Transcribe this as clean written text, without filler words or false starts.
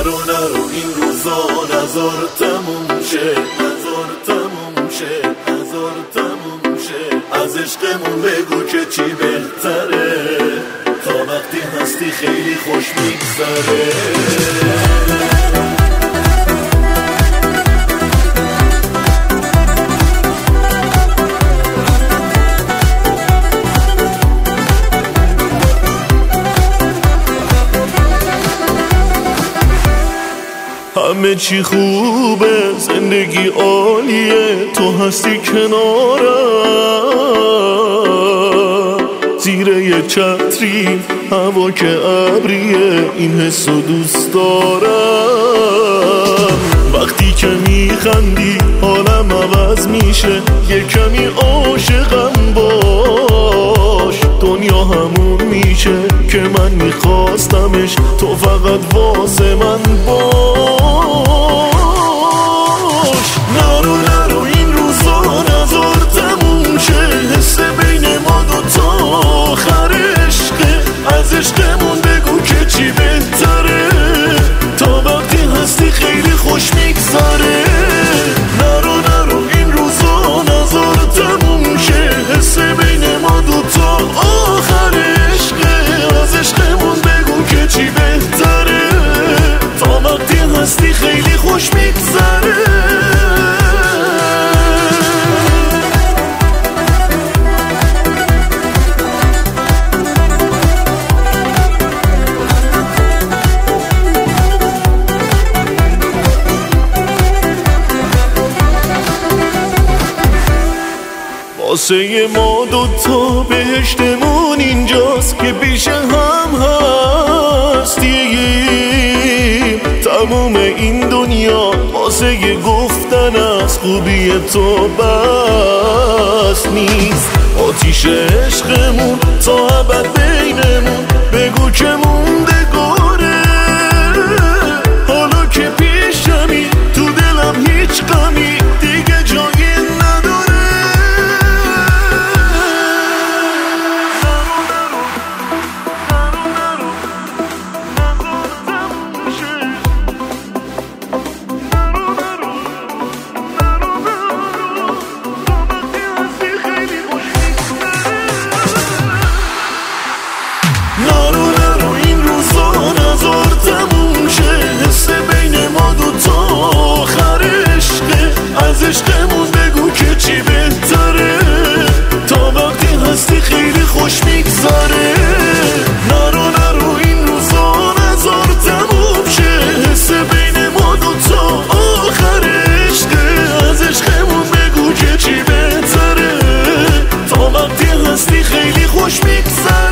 نرو نرو این روزا نزار تموم شه، نزار تموم شه، نزار تموم شه. از عشقمون بگو که چی بهتره، تا وقتی هستی خیلی خوش میگذره. همه چی خوبه، زندگی عالیه، تو هستی کنارم. زیر یه چتری هوا که ابریه، این حسو دوست دارم. وقتی که میخندی حالم عوض میشه، یه کمی عاشقم باش. دنیا همون میشه که من میخواستمش، تو فقط واسه من باش. نرو نرو این روزا نزار تموم شه، حس بین ما دوتا آخر عشقه. از عشقمون بگو که چی بهتره، تا وقتی هستی خیلی خوش میگذره. نرو نرو این روزا نزار تموم شه، حس بین ما دوتا آخر عشقه. از عشقمون بگو که چی بهتره، تا وقتی هستی خیلی خوش میگذره. واسه ما دوتا بهشتمون اینجاست که پیش هم هستیم. تموم این دنیا واسه گفتن از خوبی تو بس نیست. آتیش عشقمون تا ابد بینمون، بگو که موندگاره. حالا که پیشمی تو دلم هیچ غمی دیگه جایی نداره. نرو نرو این روزا نزار تموم شه، حس بین ما دوتا آخر عشقه. از عشقمون بگو که چی بهتره، تا وقتی هستی خیلی خوش میگذره. نرو نرو این روزا نزار تموم شه، حس بین ما دوتا آخر عشقه. از عشقمون بگو که چی بهتره، تا وقتی هستی خیلی خوش میگذره.